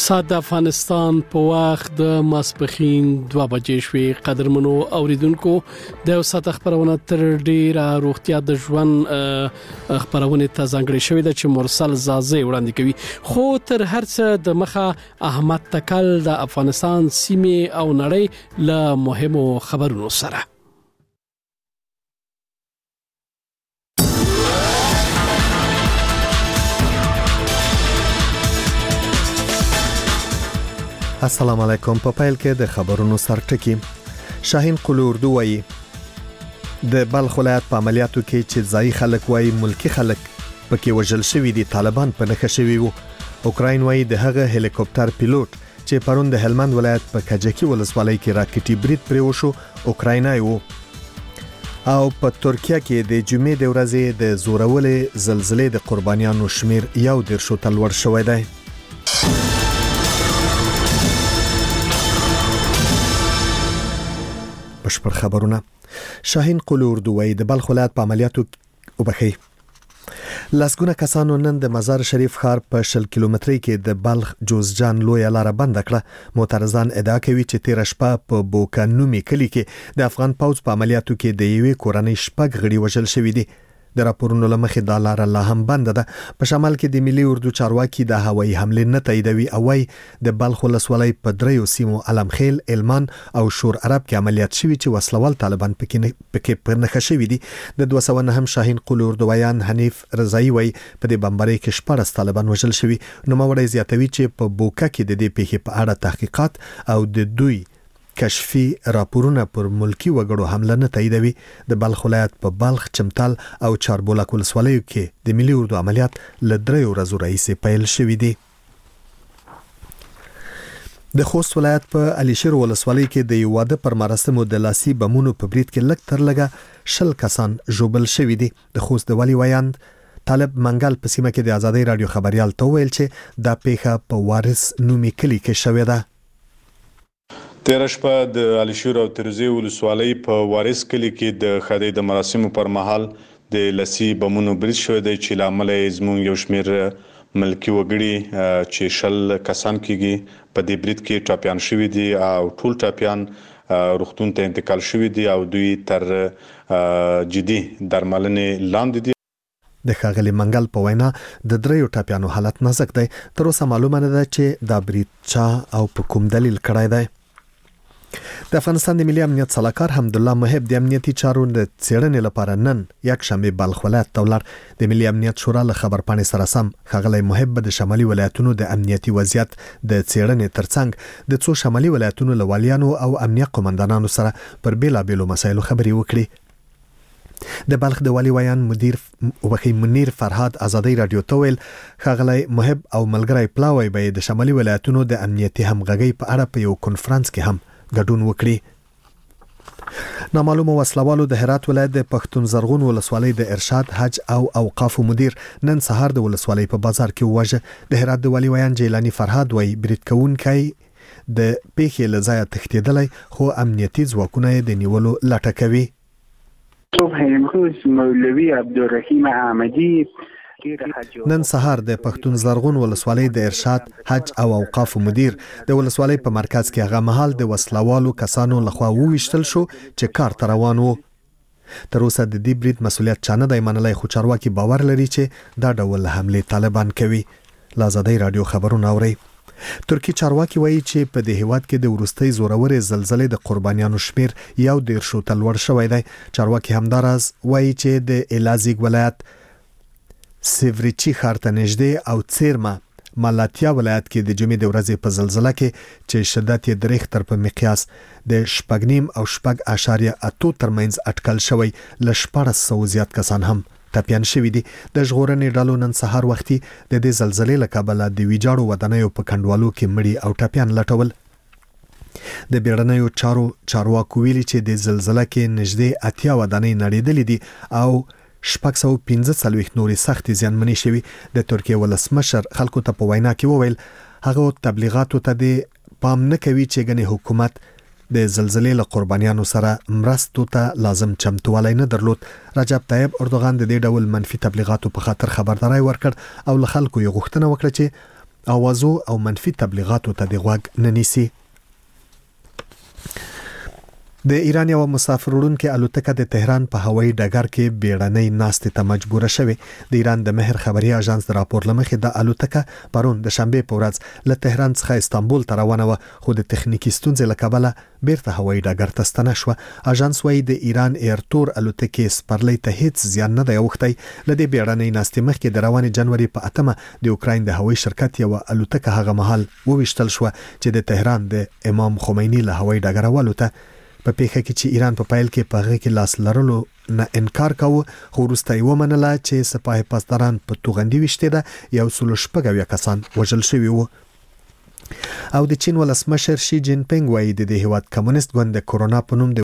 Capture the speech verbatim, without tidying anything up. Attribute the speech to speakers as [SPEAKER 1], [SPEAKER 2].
[SPEAKER 1] سات د افغانستان په وخت د ماسپخین دوه بجې شوې. قدرمنو اوریدونکو د یو سات خبرونه تر ډیره روغتیا د ژوند خبرونه ته ځانګړې شوې ده چې مرسل زازه وړاندې کوي. خو تر هرڅه د مخه احمد تکل د افغانستان سیمه او نړۍ له مهمو خبرونو سره.
[SPEAKER 2] السلام علیکم. په پیل کې د خبرونو سرټکی. شاهین قلو اردو وایي د بلخ ولایت په عملیاتو کې چې ځای خلک وایي ملکی خلک پکې وژل شوی دي طالبان په نخښه شوی وو. اوکراین وایي د هغه هلیکوپټر پیلوټ چې پرون د هلمند ولایت په کجکی ولسوالۍ کې راکټي برید پرې وشو اوکراینای وو. او په ترکیه کې د جمعې د ورځې د زورولې زلزلې د قربانیانو شمیر یو درشو تلور شوی دی. بشپړ خبرونه. شاهین قلو اردو وایي د بلخ ولایت په عملیاتو وبخي لاسګونه کسانو نن د مزار شریف ښار په شل کیلومتري کې د بلخ جوزجان لوی لار بند کړه. معترضان ادعا کوي چې تیر شپه په بوکانومي کلی کې د افغان پوځ په عملیاتو کې د یوې کورنۍ شپږ غړي وژل شوی دي. د راپورونو لمخې د لار الله هم بند ده. په شمال کې د ملي اردو چارواکي د هوایي حمله نه تاییدوي او وايي د بلخ ولسوالۍ په دریو سیمو علمخیل، المان او شور عرب کې عملیات شوي چې وسلوال طالبان پکې پکې پر نخښه شوي دي. د دوه سوه نه هم شاهین قلو اردویان حنیف رضایی وایي په دې بمبارۍ کې شپږ طالبان وژل شوي. نو موري زیاتوي چې په بوکا کې د دې پیښې په اړه تحقیقات او د دوی کشفي راپورونه پر ملکی وګړو حمله نه تاییدوي. د بلخ ولایت په بلخ، چمتال او چاربولک ولسوالیو کې د ملي اردو عملیات ل درې ورځو راهیسې پیل شوي دي. د خوست ولایت په علیشیر ولسوالۍ کې د یو واده پر مراسمو د لاسي بمونو په برید کې لږ تر لږه شل کسان ژوبل شوي دي. د خوست د والی ویاند طالب منګل په سیمه کې د ازادۍ رادیو خبريال ته ویل چې دا پیښه په وارث نومي کلی کې شوې ده.
[SPEAKER 3] تیر شپه د علیشیر او ترزی ولسوالۍ په وارث کلی کې د خدای د مراسمو پر مهال د لسی بمونو برید شوی دی چې لامل یې زموږ یو شمیر ملکی وګړي چې شل کسان کېږي په دې برید کې ټاپیان شوی دي او ټول ټاپیان روغتون ته انتقال شوی دي او دوی تر جدي درملنې لاندې دي.
[SPEAKER 2] د ښاغلي منګل په وینا د دریو ټاپیانو حالت نازک دی. تر اوسه معلومه نه ده چې دا برید چا او په کوم دلیل کړی دی. د افغانستان د ملي امنیت صلاحکار حمدالله محب د امنیتي چارو د څېړنې لپاره نن یک شنبه بلخ ولایت ته ولاړ. د ملي امنیت شورا له خبرپاڼې سره سم ښاغلی محب د شمالي ولایتونو د امنیتي وضعیت د څېړنې ترڅنګ د څو شمالي ولایتونو له والیانو او امنیت قومندانانو سره پر بیلابیلو مسایلو خبرې وکړي. د بلخ د والی ویان مدیر وخی منیر فرهاد ازادۍ رادیو ته ویل ښاغلی محب او ملګری پلاوی به د شمالي ولایتونو د امنیتي همغږۍ په اړه په یو کنفرانس کې هم ګډون وکړي. نامعلومه وسلوالو د هرات ولایت د پښتون زرغون ولسوالۍ د ارشاد حج او اوقاف مدیر نن سهار د ولسوالۍ په بازار کې وواژه. د هرات د والی ویان جیلانی فرهاد وایي برید کوونکی د پیښې له ځایه تښتېدلی خو امنیتي ځواکونه یې د نیولو لټه کوي.
[SPEAKER 4] صبح امروز مولوی عبدالرحیم احمدی
[SPEAKER 2] نن سهار د پښتون زرغون ولسوالۍ د ارشاد حج او اوقاف مدیر د ولسوالۍ په مرکز کې هغه مهال د وسلوالو کسانو لخوا وویشتل شو چې کار ته روان وو. تر اوسه د دې برید مسولیت چا نه دی منلی خو چارواکي باور لري چې دا ډول حملې طالبان کوي. له ازادۍ رادیو خبرونه اورئ. ترکی چارواکي وایي چې په دې هیواد کې د وروستۍ زورورې زلزلې د قربانیانو شمیر یو دیرشو تلور شوی دی. چارواکي همداراز وایي چې د الازیګ ولایت سیوریچی ښار ته نږدې او څیرمه مالاتیا ولایت کې د جمعې د ورځې په زلزله کې چې شدت یې د ریختر په مقیاس د شپږ نیم او شپږ اعشاریه اتو ترمنځ اټکل شوی له شپاړس سوه زیات کسان هم ټپیان شوي دي. د ژغورنې ډلو نن سهار وختي د دې زلزلې له کبله د ویجاړو ودانیو په کنډوالو کې مړي او ټپیان لټول. د بیړنیو چارو چارواکو ویلي چې د زلزله کې نږدې اتیا ودانۍ نړېدلې دي او شپږ سوه پنځه څلوېښت نورې سختې زیانمنې شوي. د ترکیې ولسمشر خلکو ته په وینا کې وویل هغه تبلیغاتو ته د پام نه کوي چې ګنې حکومت د زلزلې له قربانیانو سره مرستو ته لازم چمتوالی نه درلود. رجب طیب اردوغان د دې ډول منفي تبلیغاتو په خاطر خبرداري ورکړ او له خلکو یې غوښتنه وکړه چې اوازو او منفي تبلیغاتو ته د غوږ نه نیسي. د ایران یو مسافر وړونکي الوتکه د تهران په هوایي ډګر کې بیړنۍ ناستې ته مجبوره شوې. د ایران د مهر خبري اژانس د راپور لمخې د الوتکه پرون د شنبه په ورځ له تهران څخه استانبول ته روانه و، خو د تخنیکی ستونزې له کبله بیرته هوایي ډګر ته ستنه شوه. اژانس وايي د ایران ایرتور الوتکې سپرلۍ ته هیڅ زیان نه دی اوښتی. له دې بیړنۍ ناستې مخکې د روانې جنوري په اتمه د اوکراین د هوایي شرکت یو الوتکه هغه مهال وویشتل شوه چې د تهران د امام خمیني له هوایي ډګر والوته. په پیښه کې چې ایران په پایل کې په هغه کې لاس لرلو نه انکار کاوه، خو وروسته یې ومنله چې سپاه پاسداران په توغندي وشته ده یو سل شپږ اویا کسان وژل شوي وو. او د چین ولسمشر شي جین پینګ وايي د هیواد کمونیست ګوند د کورونا په نوم د